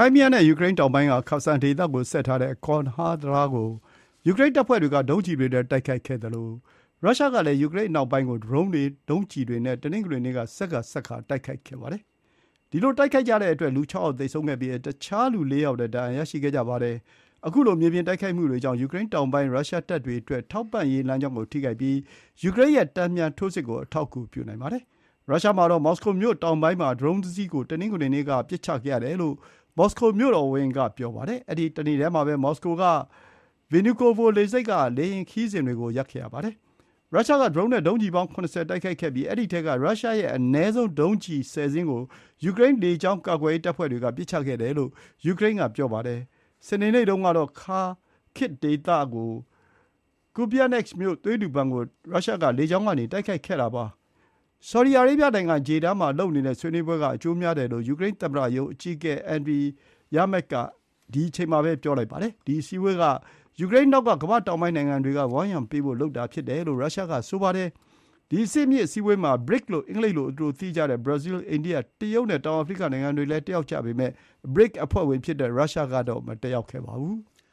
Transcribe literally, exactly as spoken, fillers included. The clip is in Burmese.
ရိုင်းမီးယားနဲ့ယူကရိန်းတောင်ပိုင်းကခါဆန်ဒေသကိုဆက်ထားတဲ့ကွန်ဟာတံတားကိုယူကရိန်းတပ်ဖွဲ့တွေကဒုံးကျည်တွေနဲ့တိုက်ခိုက်ခဲ့သလိုရုရှားကလည်းယူကရိန်းအနောက်ပိုင်းကိုဒရုန်းတွေဒုံးကျည်တွေနဲ့တနင်္ဂနွေနေ့ကစက္ကစက္ခါတိုက်ခိုက်ခဲ့ပါတယ်။ဒီလိုတိုက်ခိုက်ကြတဲ့အတွက်လူခြောက်ယောက်သေဆုံးခဲ့ပြီးတခြားလူလေးယောက်လည်းဒဏ်ရာရရှိခဲ့ကြပါတယ်။အခုလိုမြေပြင်တိုက်ခိုက်မှုတွေကြောင့်ယူကရိန်းတောင်ပိုင်းရုရှားတပ်တွေအတွက်ထောက်ပံ့ရေးလမ်းကြောင်းကိုထိခိုက်ပြီးယူကရိန်းရဲ့တန်ပြန်ထိုးစစ်ကိုအထောက်အကူပြုနိုင်ပါတယ်။ရုရှားမှာတော့မော်စကိုမြို့တောင်ပိုင်းမှာဒရုန်းတစ်စီးကိုတနင်္ဂနွေနေ့ကပစ်ချခဲ့ရတယ်လို့မော်စကိုမြို့တော်ဝန်ကပြောပါတယ်။အဲဒီတနေ့တည်းမှာပဲမော်စကိုကဗီနူကိုဗိုလေဆိပ်ကလေယာဉ်ခရီးစဉ်တွေကိုရပ်ခဲ့ရပါတယ်။ရုရှားကဒရုန်းနဲ့ဒုံးကျည်ပေါင်း၇၀တိုက်ခိုက်ခဲ့ပြီးအဲဒီထဲကရုရှားရဲ့အနည်းဆုံးဒုံးကျည်၁၀စင်းကိုယူကရိန်းလေကြောင်းကာကွယ်ရေးတပ်ဖွဲ့တွေကပစ်ချခဲ့တယ်လို့ယူကရိန်းကပြောပါတယ်။စနေနေ့တုန်းကတော့ခါခစ်ဒေသကိုကူပီယာနက်စ်မြို့သွေးလှူပန်းကိုရုရှားကလေကြောင်းကနေတိုက်ခိုက်ခဲ့တာပါ။ဆော်ဒီအာရေဗျနိုင်ငံဂျေဒါမှာလုပ်နေတဲ့ဆွေးနွေးပွဲကအကျိုးများတယ်လို့ယူကရိန်းသမ္မတရုံးအကြီးအကဲအန်ဒရီယာမက်ကဒီအချိန်မှာပဲပြောလိုက်ပါတယ်။ဒီအစည်းအဝေးကယူကရိန်းနောက်ကကမ္ဘာတောင်ပိုင်းနိုင်ငံတွေကဝိုင်းရံပေးဖို့လုပ်တာဖြစ်တယ်လို့ရုရှားကဆိုပါတယ်။ဒီအစ်မြစ်အစည်းအဝေးမှာ ဘရစ် လို့အင်္ဂလိပ်လိုအတူသိကြတဲ့ဘရာဇီးလ်အိန္ဒိယတရုတ်နဲ့တောင်အာဖရိကနိုင်ငံတွေလည်းတက်ရောက်ကြပေမဲ့ ဘရစ် အဖွဲ့ဝင်ဖြစ်တဲ့ရုရှားကတော့မတက်ရောက်ခဲ့ပါဘူး။